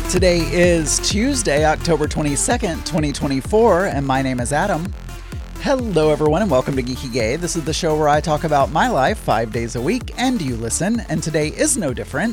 Today is Tuesday, October 22nd, 2024, and my name is Adam. Hello, everyone, and welcome to Geeky Gay. This is the show where I talk about my life 5 days a week, and you listen, and today is no different.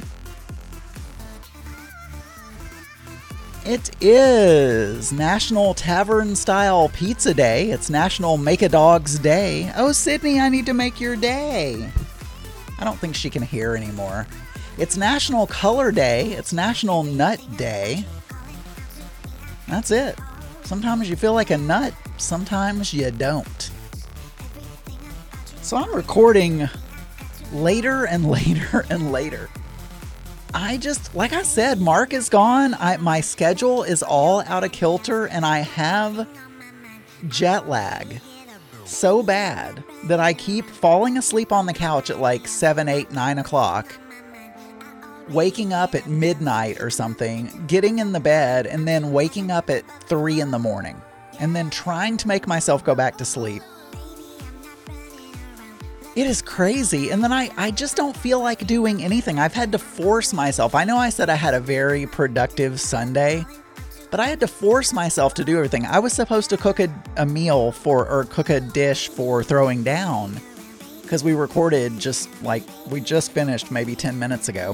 It is National Tavern Style Pizza Day. It's National Make a Dog's Day. Oh, Sydney, I need to make your day. I don't think she can hear anymore. It's National Color Day. It's National Nut Day. That's it. Sometimes you feel like a nut. Sometimes you don't. So I'm recording later and later and later. Like I said, Mark is gone. My schedule is all out of kilter, and I have jet lag so bad that I keep falling asleep on the couch at like 7, 8, 9 o'clock, waking up at midnight or something, getting in the bed, and then waking up at 3 in the morning, and then trying to make myself go back to sleep. It is crazy. And then I just don't feel like doing anything. I've had to force myself. I know I said I had a very productive Sunday, but I had to force myself to do everything. I was supposed to cook a meal or cook a dish for throwing down, because we recorded we just finished maybe 10 minutes ago.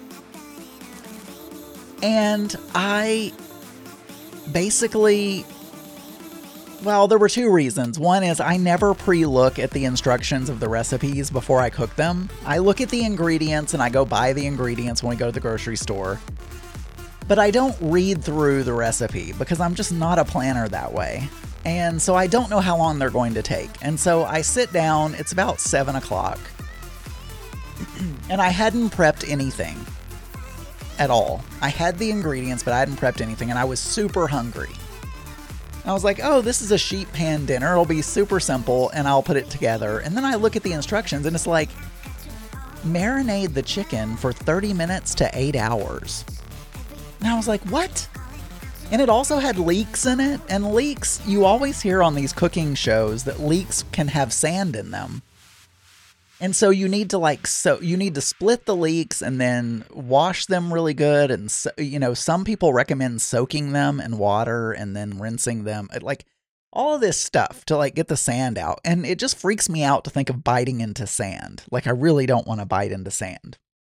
And I basically, there were two reasons. One is I never pre-look at the instructions of the recipes before I cook them. I look at the ingredients and I go buy the ingredients when we go to the grocery store. But I don't read through the recipe because I'm just not a planner that way. And so I don't know how long they're going to take. And so I sit down, it's about 7 o'clock, and I hadn't prepped anything at all. I had the ingredients, but I hadn't prepped anything, and I was super hungry. I was like, oh, this is a sheet pan dinner. It'll be super simple, and I'll put it together. And then I look at the instructions, and it's like, marinate the chicken for 30 minutes to 8 hours. And I was like, what? And it also had leeks in it. And leeks, you always hear on these cooking shows that leeks can have sand in them. And so you need to you need to split the leeks and then wash them really good. And some people recommend soaking them in water and then rinsing them, like all of this stuff to get the sand out. And it just freaks me out to think of biting into sand. Like, I really don't want to bite into sand.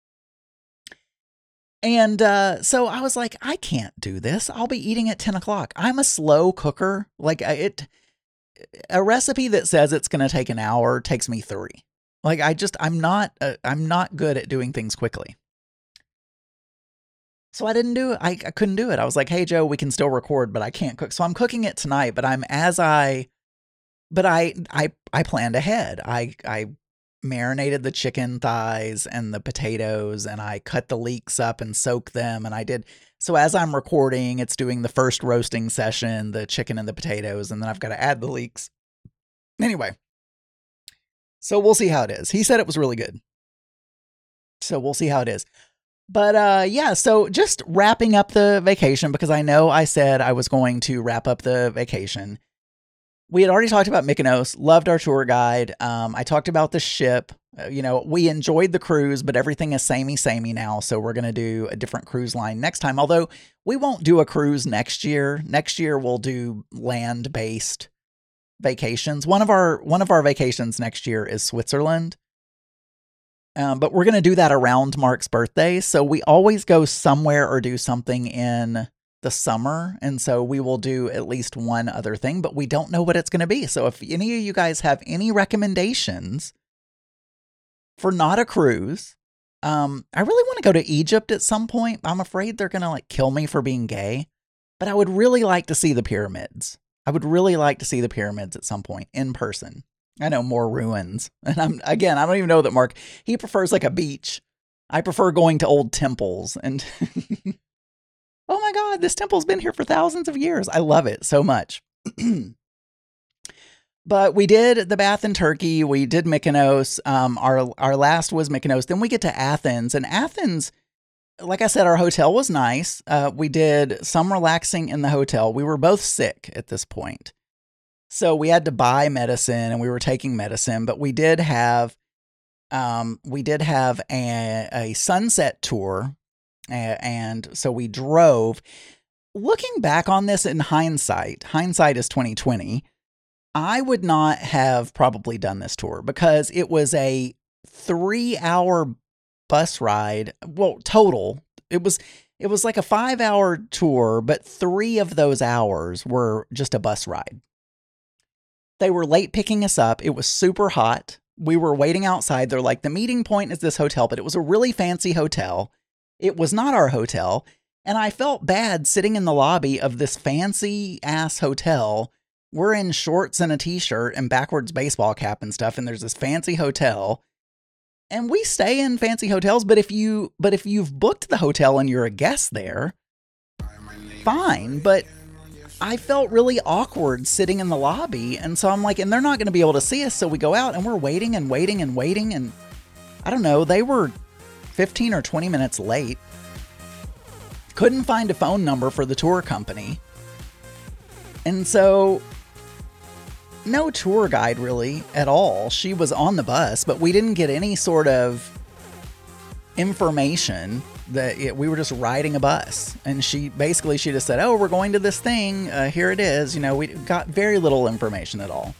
And so I was like, I can't do this. I'll be eating at 10 o'clock. I'm a slow cooker. A recipe that says it's going to take an hour takes me 3. I'm not good at doing things quickly. So I didn't do it. I couldn't do it. I was like, hey, Joe, we can still record, but I can't cook. So I'm cooking it tonight, but I planned ahead. I marinated the chicken thighs and the potatoes, and I cut the leeks up and soaked them. And so as I'm recording, it's doing the first roasting session, the chicken and the potatoes, and then I've got to add the leeks. Anyway. So we'll see how it is. He said it was really good. So we'll see how it is. But so just wrapping up the vacation, because I know I said I was going to wrap up the vacation. We had already talked about Mykonos, loved our tour guide. I talked about the ship. We enjoyed the cruise, but everything is samey now. So we're going to do a different cruise line next time. Although we won't do a cruise next year. Next year we'll do land-based vacations. One of our vacations next year is Switzerland. But we're going to do that around Mark's birthday. So we always go somewhere or do something in the summer. And so we will do at least one other thing, but we don't know what it's going to be. So if any of you guys have any recommendations for not a cruise, I really want to go to Egypt at some point. I'm afraid they're going to kill me for being gay, but I would really like to see the pyramids. I would really like to see the pyramids at some point in person. I know, more ruins. And I don't even know that Mark, he prefers a beach. I prefer going to old temples and oh my God, this temple's been here for thousands of years. I love it so much. But we did the bath in Turkey. We did Mykonos. Our last was Mykonos. Then we get to Athens, and Athens, like I said, our hotel was nice. We did some relaxing in the hotel. We were both sick at this point. So we had to buy medicine, and we were taking medicine, but we did have a sunset tour And so we drove. Looking back on this in hindsight is 2020. I would not have probably done this tour because it was a 3-hour bus ride. Well, total. It was like a 5-hour tour, but 3 of those hours were just a bus ride. They were late picking us up. It was super hot. We were waiting outside. They're like, the meeting point is this hotel, but it was a really fancy hotel. It was not our hotel. And I felt bad sitting in the lobby of this fancy ass hotel. We're in shorts and a t-shirt and backwards baseball cap and stuff. And there's this fancy hotel. And we stay in fancy hotels. But if you've booked the hotel and you're a guest there, fine. But I felt really awkward sitting in the lobby. And so I'm like, and they're not going to be able to see us. So we go out and we're waiting and waiting and waiting. And I don't know, they were 15 or 20 minutes late. Couldn't find a phone number for the tour company. And so no tour guide really at all. She was on the bus, but we didn't get any sort of information that we were just riding a bus. And she just said, oh, we're going to this thing. Here it is. You know, we got very little information at all.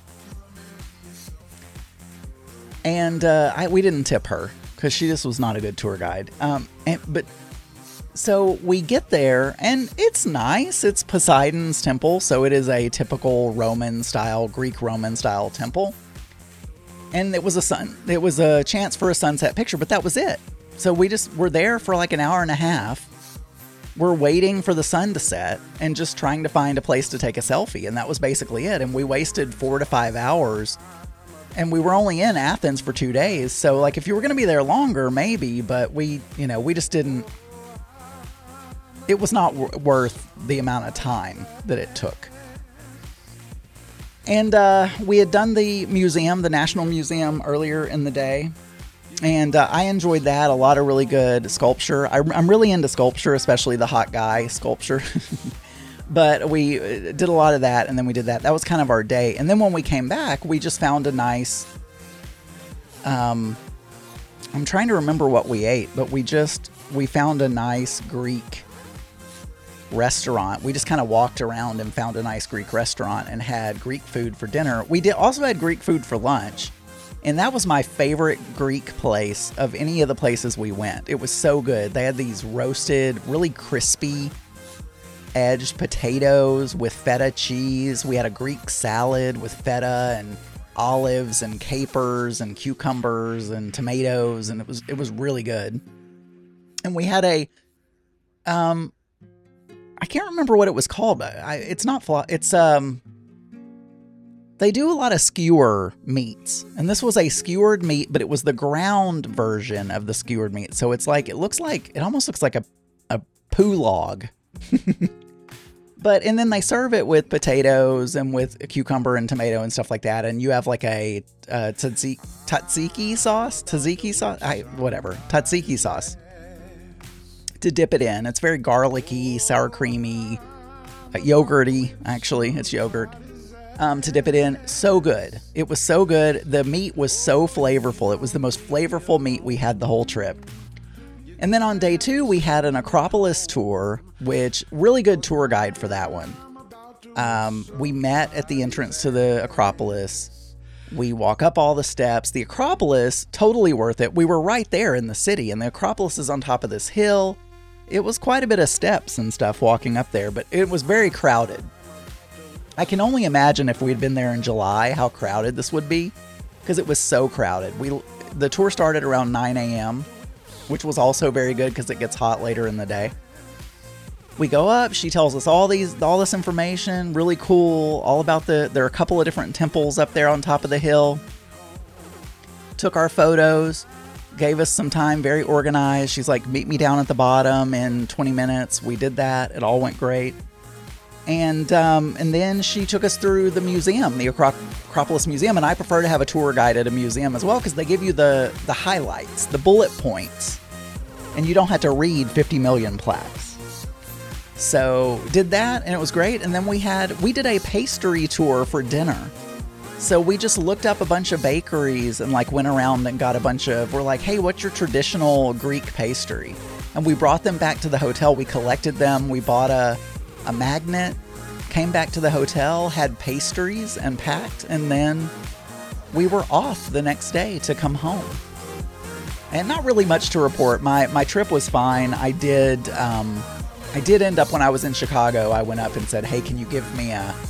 And we didn't tip her because she just was not a good tour guide. But so we get there and it's nice. It's Poseidon's temple. So it is a typical Greek Roman style temple. And it was a chance for a sunset picture, but that was it. So we just were there for like an hour and a half. We're waiting for the sun to set and just trying to find a place to take a selfie. And that was basically it. And we wasted 4 to 5 hours. And we were only in Athens for 2 days. So like if you were going to be there longer, maybe, but we just didn't. It was not worth the amount of time that it took. And we had done the museum, the National Museum, earlier in the day. And I enjoyed that. A lot of really good sculpture. I'm really into sculpture, especially the hot guy sculpture. But we did a lot of that, and then we did that. That was kind of our day. And then when we came back, we just found a nice... I'm trying to remember what we ate, but we found a nice Greek restaurant. We just kind of walked around and found a nice Greek restaurant and had Greek food for dinner. We also had Greek food for lunch, and that was my favorite Greek place of any of the places we went. It was so good. They had these roasted, really crispy edged potatoes with feta cheese. We had a Greek salad with feta and olives and capers and cucumbers and tomatoes, and it was really good. And we had a I can't remember what it was called. It's not it's they do a lot of skewer meats, and this was a skewered meat, but it was the ground version of the skewered meat. So it almost looks like a poulag. And then they serve it with potatoes and with a cucumber and tomato and stuff like that. And you have like a tzatziki sauce to dip it in. It's very garlicky, sour creamy, yogurty. Actually, it's yogurt. To dip it in. So good. It was so good. The meat was so flavorful. It was the most flavorful meat we had the whole trip. And then on day 2, we had an Acropolis tour, which really good tour guide for that one. We met at the entrance to the Acropolis. We walk up all the steps. The Acropolis, totally worth it. We were right there in the city, and the Acropolis is on top of this hill. It was quite a bit of steps and stuff walking up there, but it was very crowded. I can only imagine if we'd been there in July, how crowded this would be, because it was so crowded. The tour started around 9 a.m., which was also very good because it gets hot later in the day. We go up, she tells us all this information, really cool, all about there are a couple of different temples up there on top of the hill. Took our photos, gave us some time, very organized. She's like, meet me down at the bottom in 20 minutes. We did that. It all went great. And then she took us through the museum, the Acropolis Museum, and I prefer to have a tour guide at a museum as well because they give you the highlights, the bullet points, and you don't have to read 50 million plaques. So did that, and it was great. And then we did a pastry tour for dinner. So we just looked up a bunch of bakeries and like went around and got we're like, hey, what's your traditional Greek pastry? And we brought them back to the hotel. We collected them. We bought a magnet, came back to the hotel, had pastries and packed, and then we were off the next day to come home. And not really much to report. My trip was fine. I did end up, when I was in Chicago, I went up and said, hey, can you give me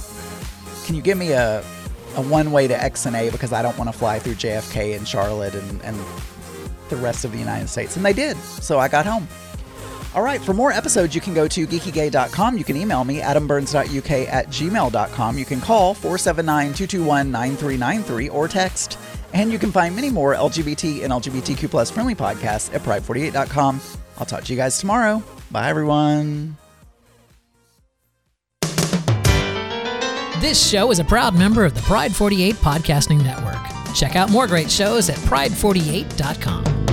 a one-way to XNA because I don't want to fly through JFK and Charlotte and the rest of the United States. And they did. So I got home. All right. For more episodes, you can go to geekygay.com. You can email me, adamburns.uk@gmail.com. You can call 479-221-9393 or text. And you can find many more LGBT and LGBTQ plus friendly podcasts at pride48.com. I'll talk to you guys tomorrow. Bye, everyone. This show is a proud member of the Pride 48 Podcasting Network. Check out more great shows at pride48.com.